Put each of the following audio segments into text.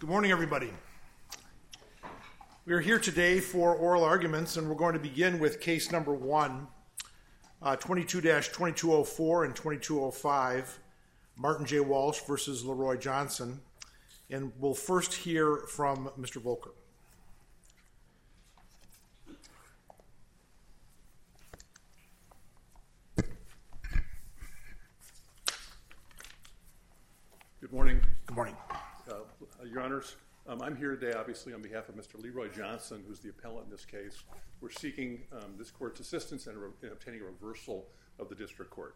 Good morning, everybody. We are here today for oral arguments, and we're going to begin with case number 1, 22-2204 and 2205, Martin J. Walsh versus Leroy Johnson. And we'll first hear from Mr. Volker. Good morning. Good morning. Your Honors, I'm here today, obviously, on behalf of Mr. Leroy Johnson, who's the appellant in this case. We're seeking this court's assistance in obtaining a reversal of the district court.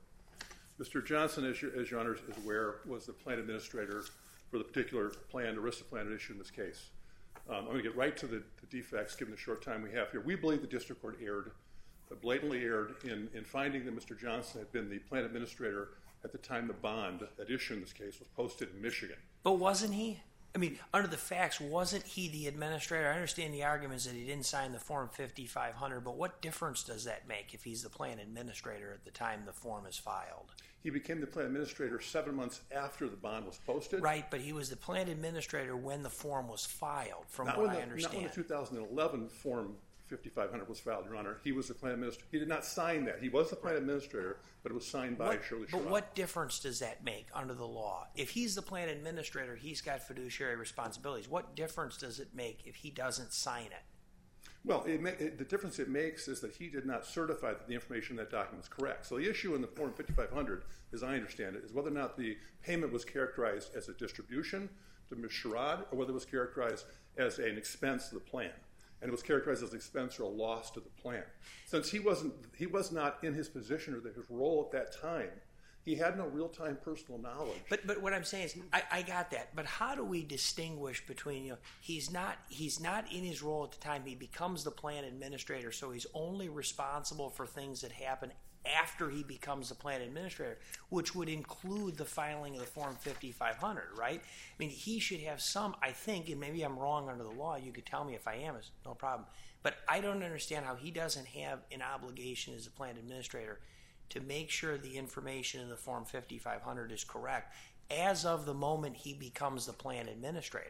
Mr. Johnson, as Your Honors is aware, was the plan administrator for the particular plan, ERISA plan at issue in this case. I'm going to get right to the defects, given the short time we have here. We believe the district court blatantly erred in finding that Mr. Johnson had been the plan administrator at the time the bond at issue in this case was posted in Michigan. But wasn't he? I mean, under the facts, wasn't he the administrator? I understand the arguments that he didn't sign the Form 5500, but what difference does that make if he's the plan administrator at the time the form is filed? He became the plan administrator 7 months after the bond was posted. Right, but he was the plan administrator when the form was filed, from what I understand. Not when the 2011 Form 5500 was filed, Your Honor. He was the plan administrator. He did not sign that. He was the plan administrator, but it was signed by Shirley Sherrod. But what difference does that make under the law? If he's the plan administrator, he's got fiduciary responsibilities. What difference does it make if he doesn't sign it? Well, the difference it makes is that he did not certify that the information in that document is correct. So the issue in the Form 5500, as I understand it, is whether or not the payment was characterized as a distribution to Ms. Sherrod or whether it was characterized as an expense to the plan. And it was characterized as an expense or a loss to the plan. Since he was not in his position or his role at that time, he had no real-time personal knowledge. But what I'm saying is, I got that. But how do we distinguish between, he's not in his role at the time. He becomes the plan administrator, so he's only responsible for things that happen after he becomes the plan administrator, which would include the filing of the Form 5500, right? I mean, he should have some, I think, and maybe I'm wrong under the law, you could tell me if I am, it's no problem, but I don't understand how he doesn't have an obligation as a plan administrator to make sure the information in the Form 5500 is correct as of the moment he becomes the plan administrator.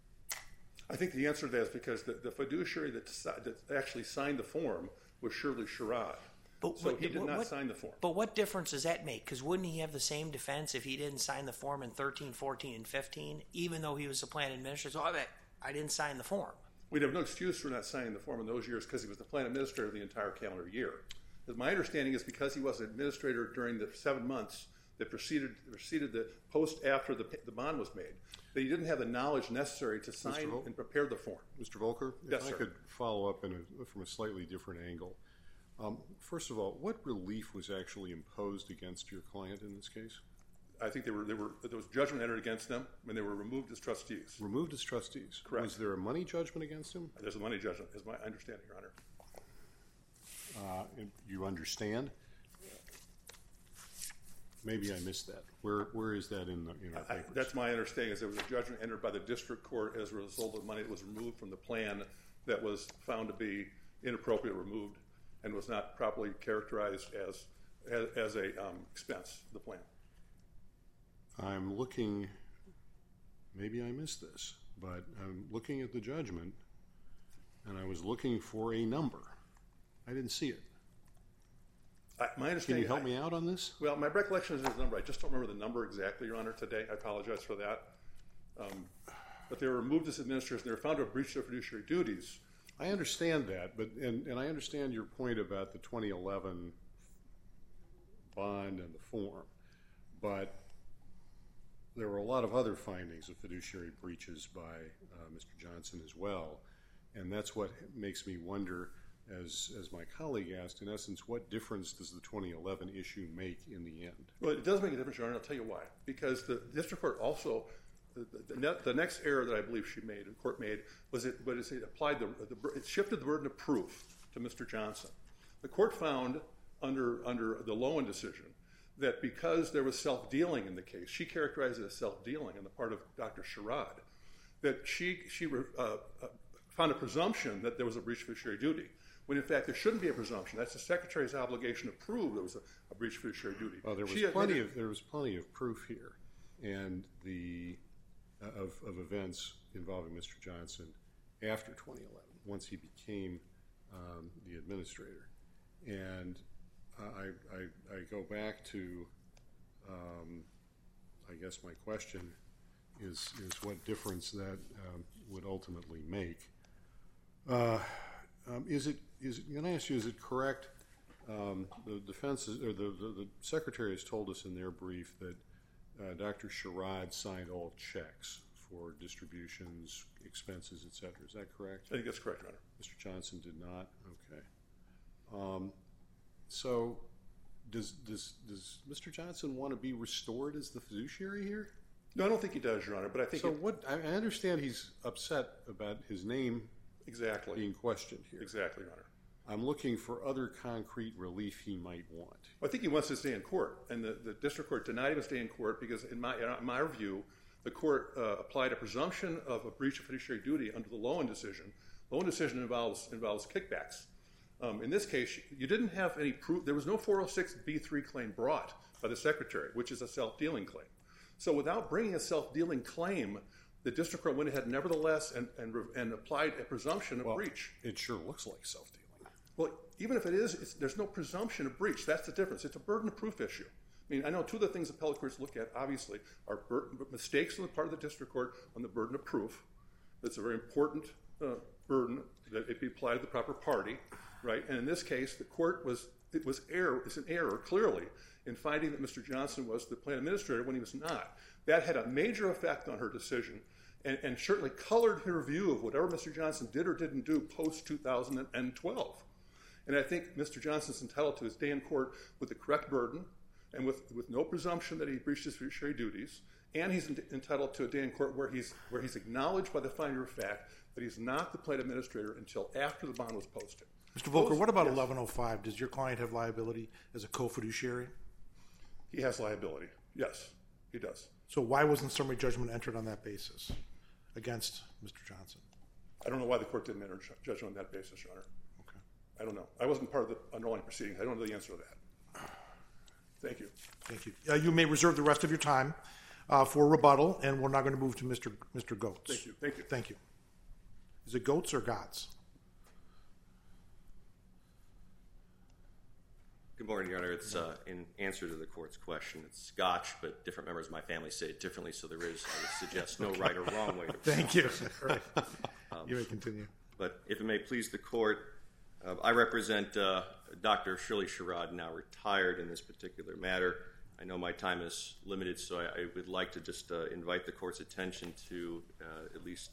I think the answer to that is because the fiduciary that actually signed the form was Shirley Sherrod. So he did not sign the form. But what difference does that make? Because wouldn't he have the same defense if he didn't sign the form in 13, 14, and 15, even though he was the plan administrator? So I didn't sign the form. We'd have no excuse for not signing the form in those years because he was the plan administrator the entire calendar year. My understanding is because he was an administrator during the 7 months that preceded the post after the bond was made, that he didn't have the knowledge necessary to sign and prepare the form. Mr. Volker, yes, if sir. I could follow up from a slightly different angle. First of all, what relief was actually imposed against your client in this case? I think there was judgment entered against them when they were removed as trustees. Removed as trustees? Correct. Was there a money judgment against him? There's a money judgment, is my understanding, Your Honor. You understand? Maybe I missed that. Where is that in our papers? That's my understanding, is there was a judgment entered by the district court as a result of money that was removed from the plan that was found to be inappropriately removed and was not properly characterized as a expense of the plan. I'm looking, maybe I missed this, but I'm looking at the judgment and I was looking for a number. I didn't see it. Can you help me out on this? Well, my recollection is there's a number. I just don't remember the number exactly, Your Honor, today. I apologize for that. But they were removed as administrators and they were found to have breached their fiduciary duties. I understand that, and I understand your point about the 2011 bond and the form, but there were a lot of other findings of fiduciary breaches by Mr. Johnson as well, and that's what makes me wonder, as my colleague asked, in essence, what difference does the 2011 issue make in the end? Well, it does make a difference, Your Honor, and I'll tell you why. Because the district court also, the next error that I believe the court made, was it shifted the burden of proof to Mr. Johnson. The court found under the Lowen decision that because there was self-dealing in the case, she characterized it as self-dealing on the part of Dr. Sherrod, that she found a presumption that there was a breach of fiduciary duty, when in fact there shouldn't be a presumption. That's the Secretary's obligation to prove there was a breach of fiduciary duty. Well, there was plenty of proof here, and the of events involving Mr. Johnson after 2011, once he became the administrator. And I go back to, I guess my question is what difference that would ultimately make. Can I ask you, is it correct? The defense or the secretary has told us in their brief that Dr. Sherrod signed all checks for distributions, expenses, etc. Is that correct? I think that's correct, Your Honor. Mr. Johnson did not? Okay. So does Mr. Johnson want to be restored as the fiduciary here? No, I don't think he does, Your Honor, but I think... So I understand he's upset about his name being questioned here. Exactly, Your Honor. I'm looking for other concrete relief he might want. Well, I think he wants to stay in court, and the district court denied him to stay in court because, in my view, the court applied a presumption of a breach of fiduciary duty under the Lowen decision. Lowen decision involves kickbacks. In this case, you didn't have any proof. There was no 406B3 claim brought by the secretary, which is a self-dealing claim. So without bringing a self-dealing claim, the district court went ahead nevertheless and applied a presumption of breach. It sure looks like self-dealing. Well, even if it is, there's no presumption of breach. That's the difference. It's a burden of proof issue. I mean, I know two of the things appellate courts look at, obviously, are mistakes on the part of the district court on the burden of proof. That's a very important burden that it be applied to the proper party, right? And in this case, the court it's an error, clearly, in finding that Mr. Johnson was the plan administrator when he was not. That had a major effect on her decision and certainly colored her view of whatever Mr. Johnson did or didn't do post-2012. And I think Mr. Johnson's entitled to his day in court with the correct burden and with no presumption that he breached his fiduciary duties, and he's entitled to a day in court where he's acknowledged by the finder of fact that he's not the plan administrator until after the bond was posted. Mr. Volker, what about 1105? Does your client have liability as a co-fiduciary? He has liability. Yes, he does. So why wasn't summary judgment entered on that basis against Mr. Johnson? I don't know why the court didn't enter judgment on that basis, Your Honor. Okay. I don't know. I wasn't part of the underlying proceedings. I don't know the answer to that. Thank you. Thank you. You may reserve the rest of your time for rebuttal, and we're now going to move to Mr. Goetz. Thank you. Thank you. Thank you. Is it Goetz or Gotts? Good morning, Your Honor. It's in answer to the court's question. It's Scotch, but different members of my family say it differently, so there is, I would suggest, no right or wrong way to Thank you. Right. You may continue. But if it may please the court, I represent Dr. Shirley Sherrod, now retired in this particular matter. I know my time is limited, so I would like to just invite the court's attention to at least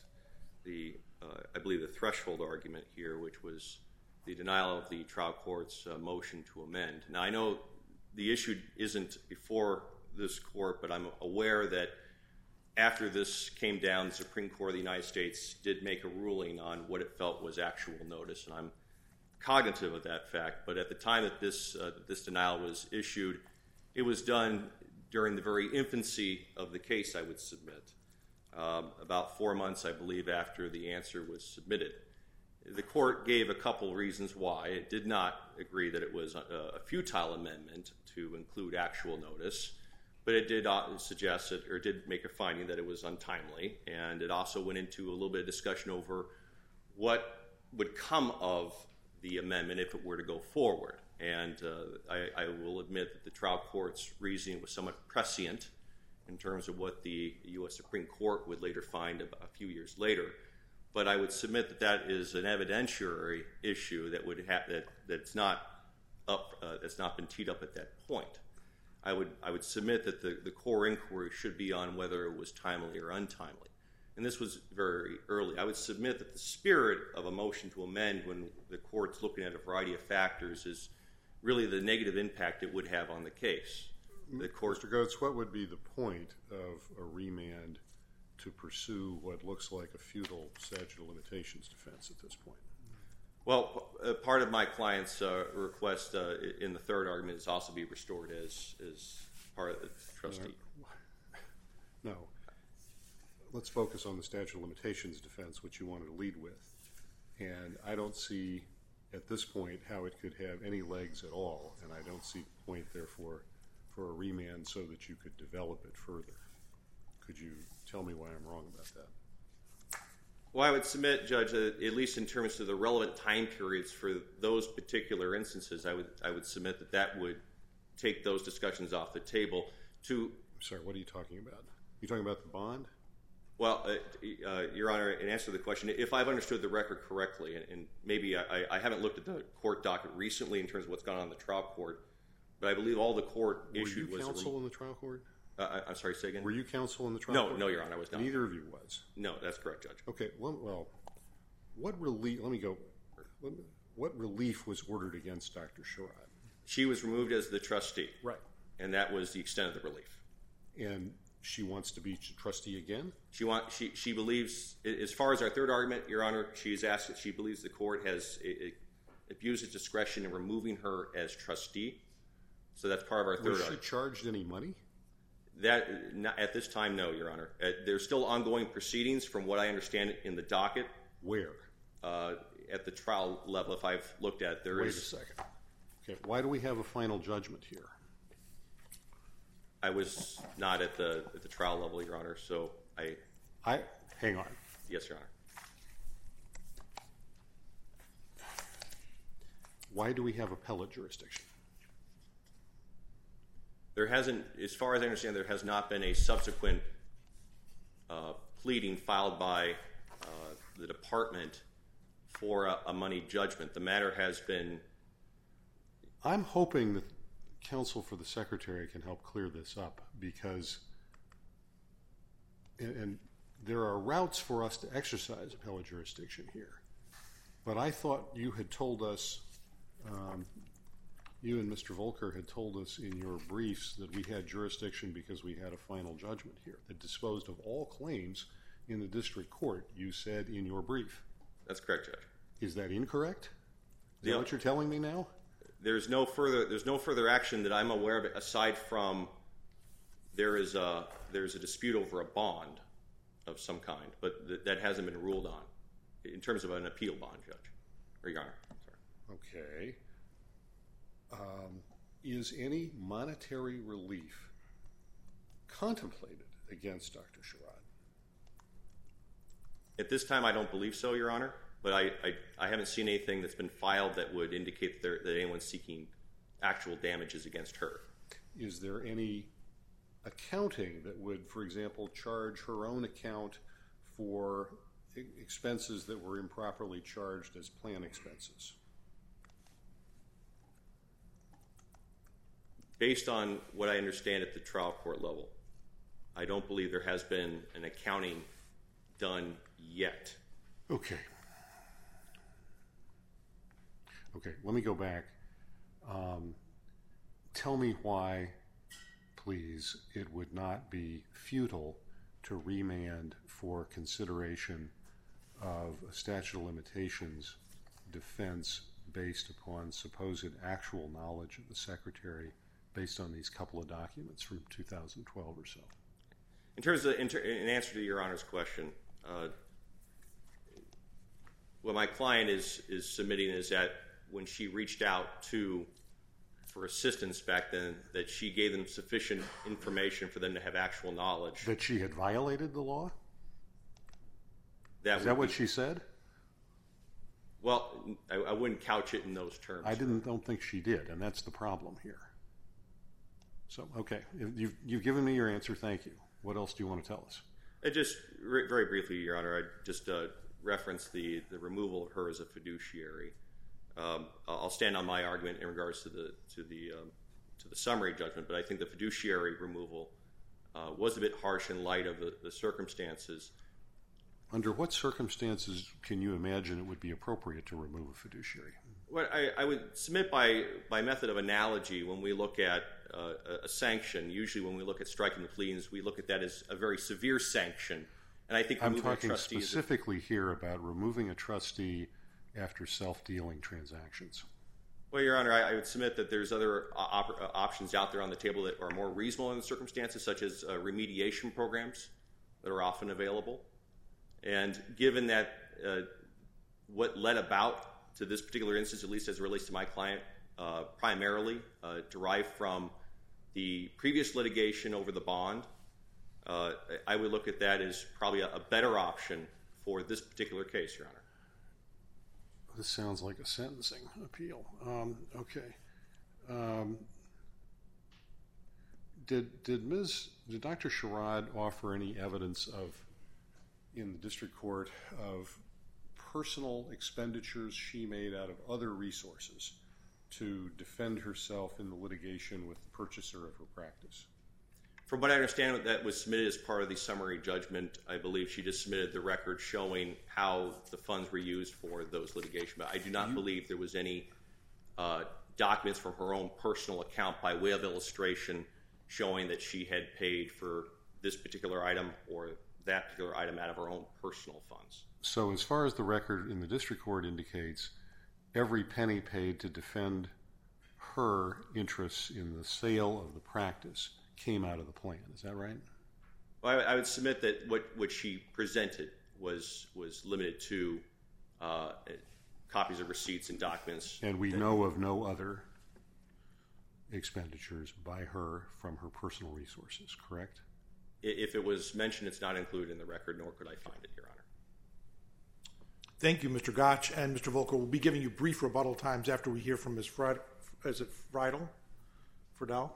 I believe the threshold argument here, which was the denial of the trial court's motion to amend. Now, I know the issue isn't before this court, but I'm aware that after this came down, the Supreme Court of the United States did make a ruling on what it felt was actual notice, and I'm cognitive of that fact. But at the time that this denial was issued, it was done during the very infancy of the case, I would submit, about 4 months, I believe, after the answer was submitted. The court gave a couple reasons why. It did not agree that it was a futile amendment to include actual notice, but it did suggest it, or did make a finding that it was untimely, and it also went into a little bit of discussion over what would come of the amendment if it were to go forward. And I will admit that the trial court's reasoning was somewhat prescient in terms of what the U.S. Supreme Court would later find a few years later. But I would submit that that is an evidentiary issue that would that's not been teed up at that point. I would submit that the core inquiry should be on whether it was timely or untimely. And this was very early. I would submit that the spirit of a motion to amend when the court's looking at a variety of factors is really the negative impact it would have on the case. Mr. Goetz, what would be the point of a remand to pursue what looks like a futile statute of limitations defense at this point? Well, part of my client's request in the third argument is also be restored as part of the trustee. No. Let's focus on the statute of limitations defense, which you wanted to lead with. And I don't see at this point how it could have any legs at all, and I don't see the point, therefore, for a remand so that you could develop it further. Could you tell me why I'm wrong about that? Well, I would submit, Judge, that at least in terms of the relevant time periods for those particular instances, I would submit that would take those discussions off the table. I'm sorry, what are you talking about? You talking about the bond? Well, Your Honor, in answer to the question, if I've understood the record correctly, and maybe I haven't looked at the court docket recently in terms of what's gone on in the trial court, but I believe all the court issued was... Were you counsel in the trial court? I'm sorry, say again? Were you counsel in the trial court? No, Your Honor, I was not. Neither of you was? No, that's correct, Judge. Okay, well, what relief... Let me go. What relief was ordered against Dr. Sherrod? She was removed as the trustee. Right. And that was the extent of the relief. And she wants to be trustee again? She believes, as far as our third argument, Your Honor, she's asked that she believes the court has abused its discretion in removing her as trustee. So that's part of our third argument. Was she charged any money? At this time, no, Your Honor. There's still ongoing proceedings, from what I understand, in the docket. Where? At the trial level, if I've looked at it, there is... Wait a second. Okay, why do we have a final judgment here? I was not at the trial level, Your Honor, so Hang on. Yes, Your Honor. Why do we have appellate jurisdiction? There hasn't, as far as I understand, there has not been a subsequent pleading filed by the department for a money judgment. The matter has been... I'm hoping that counsel for the secretary can help clear this up, because and there are routes for us to exercise appellate jurisdiction here. But I thought you had told us, you and Mr. Volker had told us in your briefs that we had jurisdiction because we had a final judgment here that disposed of all claims in the district court, you said in your brief. That's correct, Judge. Is that incorrect? Is that what you're telling me now? There's no further action that I'm aware of, aside from there's a dispute over a bond of some kind, but that hasn't been ruled on in terms of an appeal bond, Judge. Or Your Honor. Sorry. Okay. Is any monetary relief contemplated against Dr. Sherrod? At this time, I don't believe so, Your Honor. But I haven't seen anything that's been filed that would indicate that anyone's seeking actual damages against her. Is there any accounting that would, for example, charge her own account for expenses that were improperly charged as plan expenses? Based on what I understand at the trial court level, I don't believe there has been an accounting done yet. Okay. Okay, let me go back. Tell me why, please, it would not be futile to remand for consideration of a statute of limitations defense based upon supposed actual knowledge of the Secretary based on these couple of documents from 2012 or so. In terms of, in answer to Your Honor's question, what my client is submitting is that when she reached out for assistance back then, that she gave them sufficient information for them to have actual knowledge. That she had violated the law? Is that what she said? Well, I wouldn't couch it in those terms. I don't think she did, and that's the problem here. So, okay, you've given me your answer. Thank you. What else do you want to tell us? Just very briefly, Your Honor, I just referenced the removal of her as a fiduciary. I'll stand on my argument in regards to the summary judgment, but I think the fiduciary removal was a bit harsh in light of the circumstances. Under what circumstances can you imagine it would be appropriate to remove a fiduciary? Well, I would submit by method of analogy, when we look at a sanction, usually when we look at striking the pleadings, we look at that as a very severe sanction. And I think I'm talking specifically here about removing a trustee after self-dealing transactions. Well, Your Honor, I would submit that there's other options out there on the table that are more reasonable in the circumstances, such as remediation programs that are often available. And given that what led about to this particular instance, at least as it relates to my client, primarily derived from the previous litigation over the bond, I would look at that as probably a better option for this particular case, Your Honor. This sounds like a sentencing appeal. Okay. Did Dr. Sherrod offer any evidence in the district court of personal expenditures she made out of other resources to defend herself in the litigation with the purchaser of her practice? From what I understand, that was submitted as part of the summary judgment. I believe she just submitted the record showing how the funds were used for those litigation. But I do not believe there was any documents from her own personal account by way of illustration showing that she had paid for this particular item or that particular item out of her own personal funds. So as far as the record in the district court indicates, every penny paid to defend her interests in the sale of the practice came out of the plan. Is that right? Well, I would submit that what she presented was limited to copies of receipts and documents. And we know of no other expenditures by her from her personal resources, correct? If it was mentioned, it's not included in the record, nor could I find it, Your Honor. Thank you, Mr. Gotch and Mr. Volker. We'll be giving you brief rebuttal times after we hear from Ms. Is it Friedel? Friedel?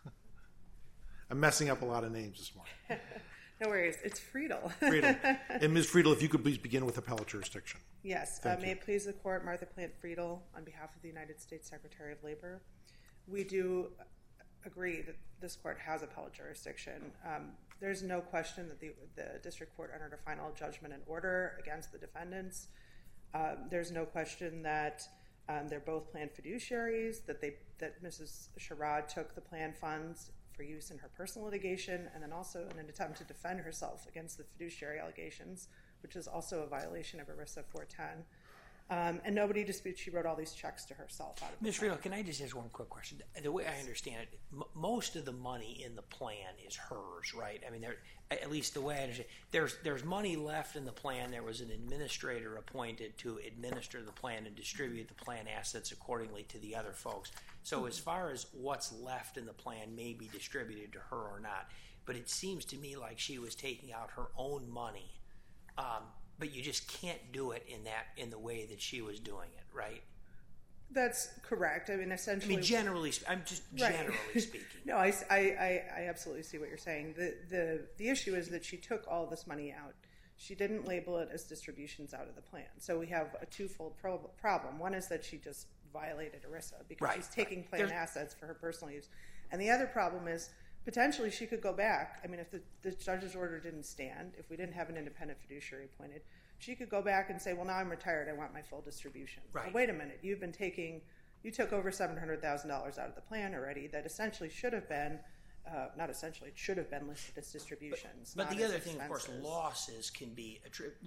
I'm messing up a lot of names this morning. No worries. It's Friedel. Friedel. And Ms. Friedel, if you could please begin with appellate jurisdiction. Yes. May it please the Court, Martha Plant Friedel on behalf of the United States Secretary of Labor. We do agree that this court has appellate jurisdiction. There's no question that the district court entered a final judgment and order against the defendants. There's no question that they're both planned fiduciaries, that Mrs. Sherrod took the plan funds for use in her personal litigation, and then also in an attempt to defend herself against the fiduciary allegations, which is also a violation of ERISA 410. And nobody disputes she wrote all these checks to herself out of the Ms. plan. Friedel, can I just ask one quick question? The way I understand it, most of the money in the plan is hers, right? I mean, at least the way I understand it, there's money left in the plan. There was an administrator appointed to administer the plan and distribute the plan assets accordingly to the other folks. So as far as what's left in the plan may be distributed to her or not, but it seems to me like she was taking out her own money, but you just can't do it in the way that she was doing it, right? That's correct. I mean, essentially... I'm just generally speaking. No, I absolutely see what you're saying. The issue is that she took all this money out. She didn't label it as distributions out of the plan. So we have a twofold problem. One is that she just violated ERISA because she's taking plan assets for her personal use. And the other problem is potentially she could go back. I mean, if the judge's order didn't stand, if we didn't have an independent fiduciary appointed, she could go back and say, well, now I'm retired. I want my full distribution. Right. Well, wait a minute. You took over $700,000 out of the plan already that essentially should have been, not essentially, it should have been listed as distributions. But the other thing, expenses. of course, losses can be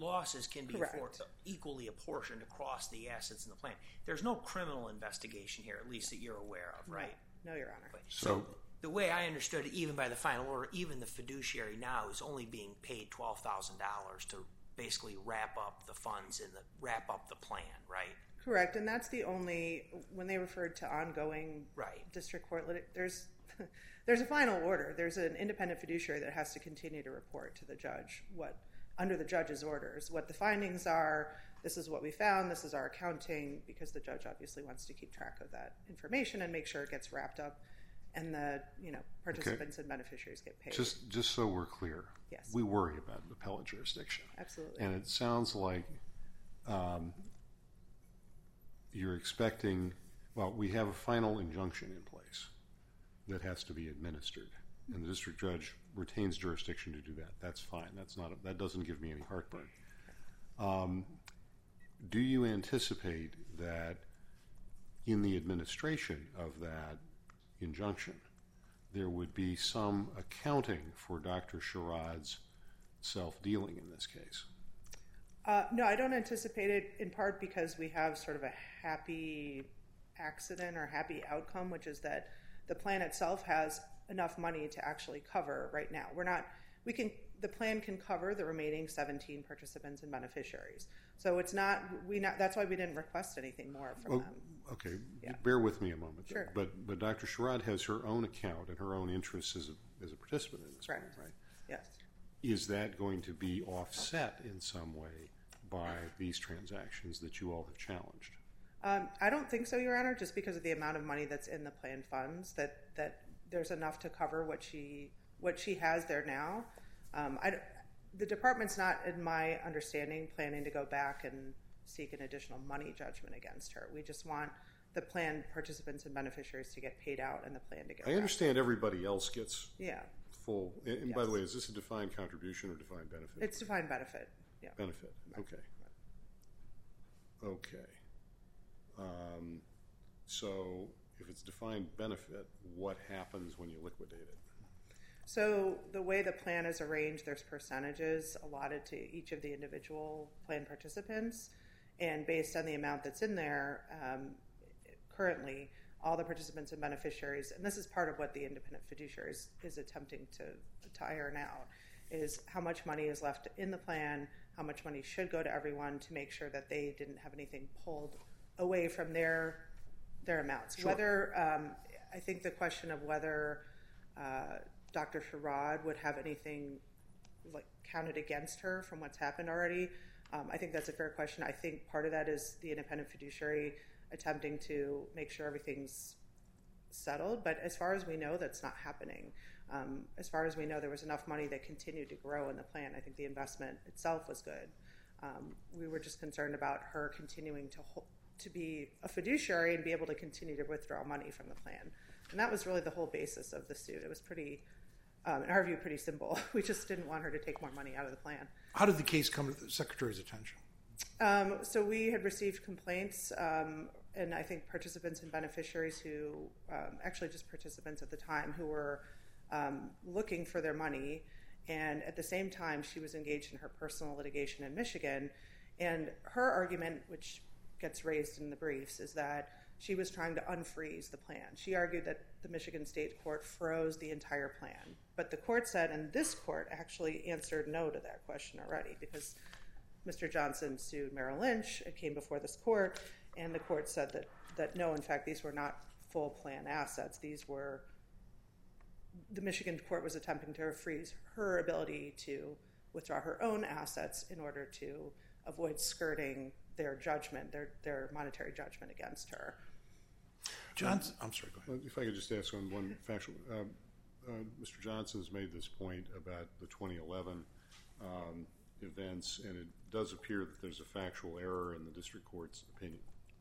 equally apportioned across the assets in the plan. There's no criminal investigation here, at least that you're aware of, right? No, Your Honor. So the way I understood it, even by the final order, even the fiduciary now is only being paid $12,000 to basically wrap up the funds and wrap up the plan, right? Correct, and that's the only, when they referred to ongoing district court, there's a final order. There's an independent fiduciary that has to continue to report to the judge under the judge's orders, what the findings are. This is what we found. This is our accounting, because the judge obviously wants to keep track of that information and make sure it gets wrapped up and the participants and beneficiaries get paid. Just so we're clear, yes, we worry about appellate jurisdiction. Absolutely. And it sounds like you're expecting, well, we have a final injunction in place that has to be administered, and the district judge retains jurisdiction to do that. That's fine. That doesn't give me any heartburn. Do you anticipate that in the administration of that injunction there would be some accounting for Dr. Sherrod's self-dealing in this case? No, I don't anticipate it, in part because we have sort of a happy accident or happy outcome, which is that the plan itself has enough money to actually cover right now. The plan can cover the remaining 17 participants and beneficiaries. So it's not, that's why we didn't request anything more from them. Okay, bear with me a moment. Sure. But Dr. Sherrod has her own account and her own interests as a participant in this plan, right? Yes. Is that going to be offset in some way by these transactions that you all have challenged? I don't think so, Your Honor, just because of the amount of money that's in the planned funds, that there's enough to cover what she has there now. The department's not, in my understanding, planning to go back and seek an additional money judgment against her. We just want the plan participants and beneficiaries to get paid out and the plan to get I understand everybody else gets full. And by the way, is this a defined contribution or defined benefit? It's defined benefit. Yeah. Benefit. Okay. Okay. So if it's defined benefit, what happens when you liquidate it? So the way the plan is arranged, there's percentages allotted to each of the individual plan participants, and based on the amount that's in there, currently all the participants and beneficiaries, and this is part of what the independent fiduciary is attempting to iron out, is how much money is left in the plan, how much money should go to everyone to make sure that they didn't have anything pulled away from their amounts. Sure. Whether I think the question of whether Dr. Sherrod would have anything like counted against her from what's happened already, I think that's a fair question. I think part of that is the independent fiduciary attempting to make sure everything's settled, but as far as we know, that's not happening. As far as we know, there was enough money that continued to grow in the plan. I think the investment itself was good. We were just concerned about her continuing to be a fiduciary and be able to continue to withdraw money from the plan. And that was really the whole basis of the suit. It was pretty, in our view, pretty simple. We just didn't want her to take more money out of the plan. How did the case come to the Secretary's attention? So we had received complaints, and I think participants and beneficiaries who, actually just participants at the time, who were looking for their money. And at the same time, she was engaged in her personal litigation in Michigan. And her argument, which gets raised in the briefs, is that she was trying to unfreeze the plan. She argued that the Michigan State Court froze the entire plan. But the court said, and this court actually answered no to that question already, because Mr. Johnson sued Merrill Lynch. It came before this court, and the court said that no, in fact, these were not full plan assets. These were, the Michigan court was attempting to freeze her ability to withdraw her own assets in order to avoid skirting their judgment, their monetary judgment against her. Johnson, I'm sorry, go ahead. If I could just ask on one factual, Mr. Johnson's made this point about the 2011 events, and it does appear that there's a factual error in the district court's opinion.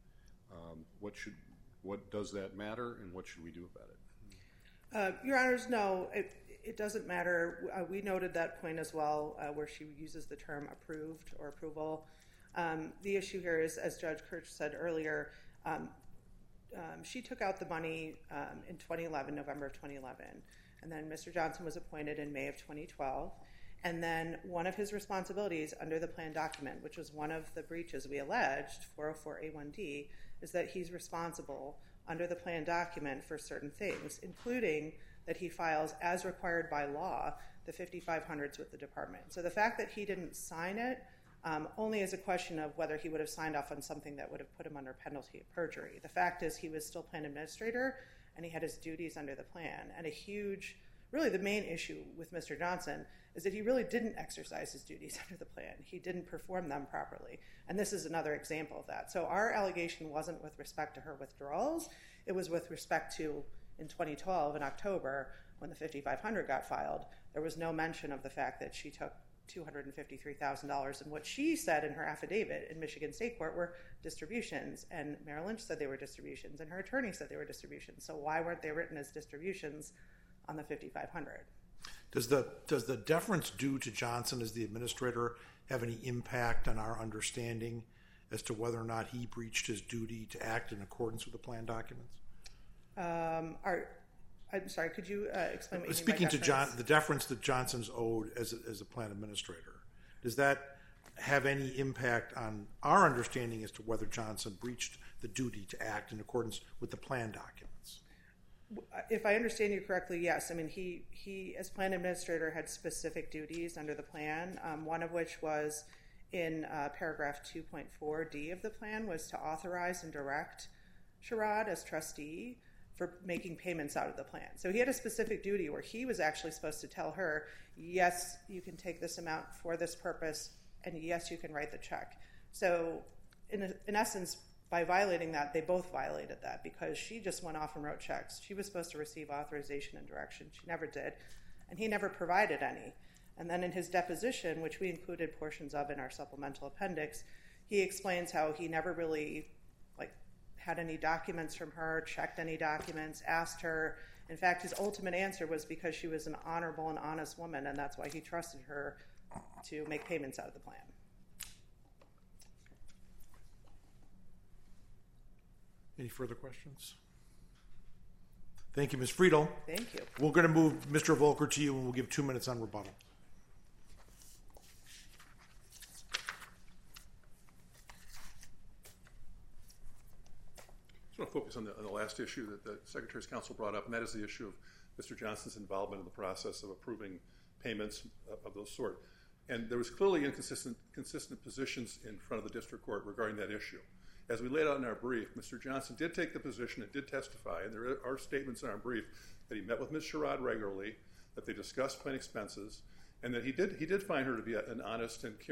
What does that matter, and what should we do about it? Your Honors, no, it doesn't matter. We noted that point as well, where she uses the term approved or approval. The issue here is, as Judge Kirch said earlier, she took out the money in 2011, November of 2011, and then Mr. Johnson was appointed in May of 2012. And then one of his responsibilities under the plan document, which was one of the breaches we alleged, 404A1D, is that he's responsible under the plan document for certain things, including that he files, as required by law, the 5500s with the department. So the fact that he didn't sign it only is a question of whether he would have signed off on something that would have put him under penalty of perjury. The fact is he was still plan administrator, and he had his duties under the plan. And really the main issue with Mr. Johnson is that he really didn't exercise his duties under the plan. He didn't perform them properly. And this is another example of that. So our allegation wasn't with respect to her withdrawals. It was with respect to, in 2012, in October, when the 5500 got filed, there was no mention of the fact that she took $253,000, and what she said in her affidavit in Michigan State Court were distributions, and Merrill Lynch said they were distributions, and her attorney said they were distributions. So why weren't they written as distributions on the 5500? Does the deference due to Johnson as the administrator have any impact on our understanding as to whether or not he breached his duty to act in accordance with the plan documents? I'm sorry, could you explain what you Speaking mean by deference? to the deference that Johnson's owed as a plan administrator, does that have any impact on our understanding as to whether Johnson breached the duty to act in accordance with the plan documents? If I understand you correctly, yes. I mean, he as plan administrator had specific duties under the plan, one of which was in paragraph 2.4D of the plan was to authorize and direct Sherrod as trustee for making payments out of the plan. So he had a specific duty where he was actually supposed to tell her, yes, you can take this amount for this purpose, and yes, you can write the check. So in essence, by violating that, they both violated that because she just went off and wrote checks. She was supposed to receive authorization and direction. She never did, and he never provided any. And then in his deposition, which we included portions of in our supplemental appendix, he explains how he never really had any documents from her, checked any documents, asked her. In fact, his ultimate answer was because she was an honorable and honest woman, and that's why he trusted her to make payments out of the plan. Any further questions? Thank you, Ms. Friedel. Thank you. We're going to move Mr. Volker to you, and we'll give 2 minutes on rebuttal. I want to focus on the last issue that the Secretary's Counsel brought up, and that is the issue of Mr. Johnson's involvement in the process of approving payments of those sort. And there was clearly consistent positions in front of the district court regarding that issue. As we laid out in our brief, Mr. Johnson did take the position and did testify, and there are statements in our brief that he met with Ms. Sherrod regularly, that they discussed plan expenses, and that he did find her to be an honest and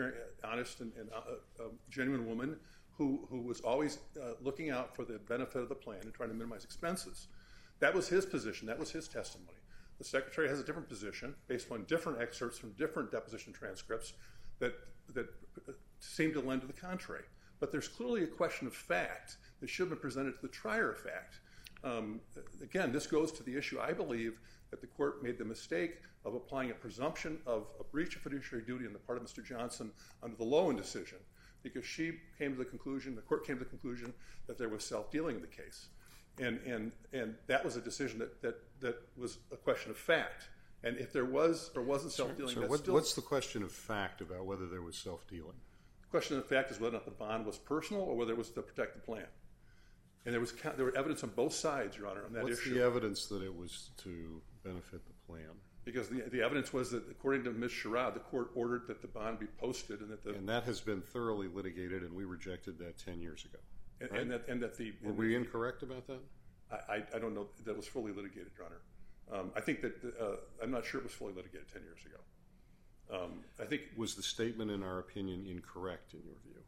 genuine woman who was always looking out for the benefit of the plan and trying to minimize expenses. That was his position. That was his testimony. The Secretary has a different position based on different excerpts from different deposition transcripts that seem to lend to the contrary. But there's clearly a question of fact that should have been presented to the trier of fact. Again, this goes to the issue, I believe, that the court made the mistake of applying a presumption of a breach of fiduciary duty on the part of Mr. Johnson under the Lowen decision, because the court came to the conclusion that there was self-dealing in the case. And that was a decision that was a question of fact. And if there was or wasn't self-dealing, what's the question of fact about whether there was self-dealing? The question of fact is whether or not the bond was personal or whether it was to protect the plan. And there were evidence on both sides, Your Honor, on that issue. What's the evidence that it was to benefit the plan? Because the evidence was that, according to Ms. Sherrod, the court ordered that the bond be posted, and that has been thoroughly litigated, and we rejected that 10 years ago. Right? Were we incorrect about that? I don't know that it was fully litigated, Your Honor. I think that I'm not sure it was fully litigated 10 years ago. I think was the statement, in our opinion, incorrect in your view?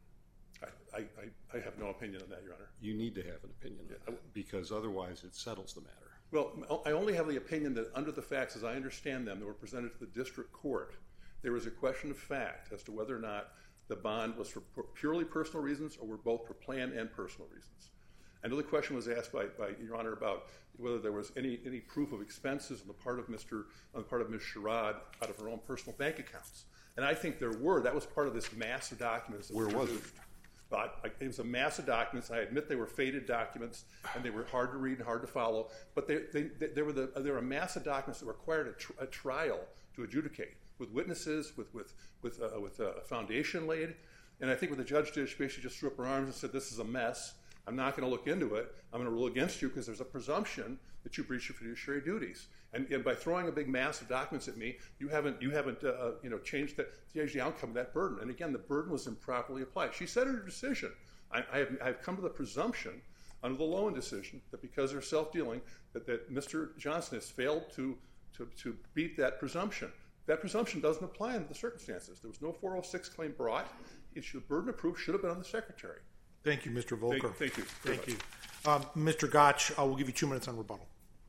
I have no opinion on that, Your Honor. You need to have an opinion on that, because otherwise it settles the matter. Well, I only have the opinion that under the facts, as I understand them, that were presented to the district court, there was a question of fact as to whether or not the bond was for purely personal reasons or were both for plan and personal reasons. I know the question was asked by Your Honor about whether there was any proof of expenses on the part of Ms. Sherrod out of her own personal bank accounts. And I think there were. That was part of this mass of documents. Where was it? But it was a mass of documents. I admit they were faded documents, and they were hard to read and hard to follow. But they were a mass of documents that required a trial to adjudicate, with witnesses, with a foundation laid. And I think what the judge did, she basically just threw up her arms and said, "This is a mess. I'm not going to look into it. I'm going to rule against you because there's a presumption that you breached your fiduciary duties. And by throwing a big mass of documents at me, you haven't changed the outcome of that burden. And again, the burden was improperly applied." She said in her decision, "I've come to the presumption under the Lowen decision that because they're self-dealing, that Mr. Johnson has failed to beat that presumption. That presumption doesn't apply under the circumstances. There was no 406 claim brought. The burden of proof should have been on the Secretary." Thank you, Mr. Volker. Thank you. Thank you. Mr. Gotch, I will give you 2 minutes on rebuttal.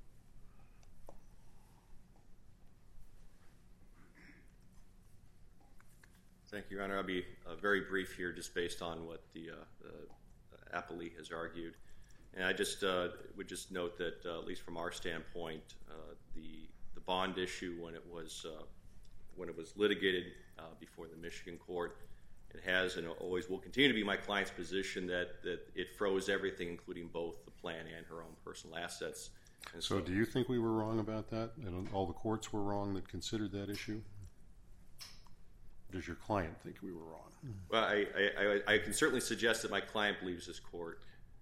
Thank you, Your Honor. I'll be very brief here just based on what the appellee has argued. And I just would just note that, at least from our standpoint, the bond issue, when it was litigated before the Michigan court, it has and always will continue to be my client's position that it froze everything, including both the plan and her own personal assets. And so do you think we were wrong about that, and all the courts were wrong that considered that issue? Does your client think we were wrong? Well, I can certainly suggest that my client believes this court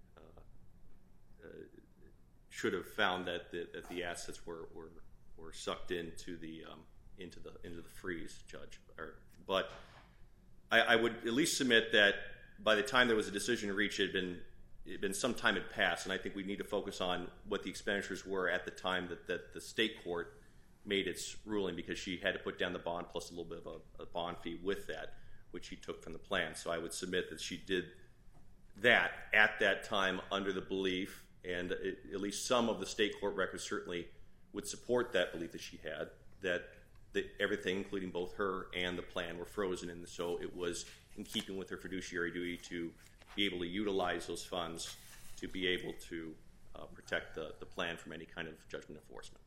should have found that the assets were sucked into the freeze, Judge. But I would at least submit that by the time there was a decision reached, it been some time had passed, and I think we need to focus on what the expenditures were at the time that the state court made its ruling, because she had to put down the bond plus a little bit of a bond fee with that, which she took from the plan. So I would submit that she did that at that time under the belief, and at least some of the state court records certainly would support that belief that she had, that everything, including both her and the plan, were frozen, and so it was in keeping with her fiduciary duty to be able to utilize those funds to be able to protect the plan from any kind of judgment enforcement.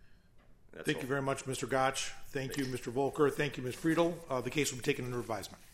Thank you very much, Mr. Gotch. Thank you, Mr. Volker. Thank you, Ms. Friedel. The case will be taken under advisement.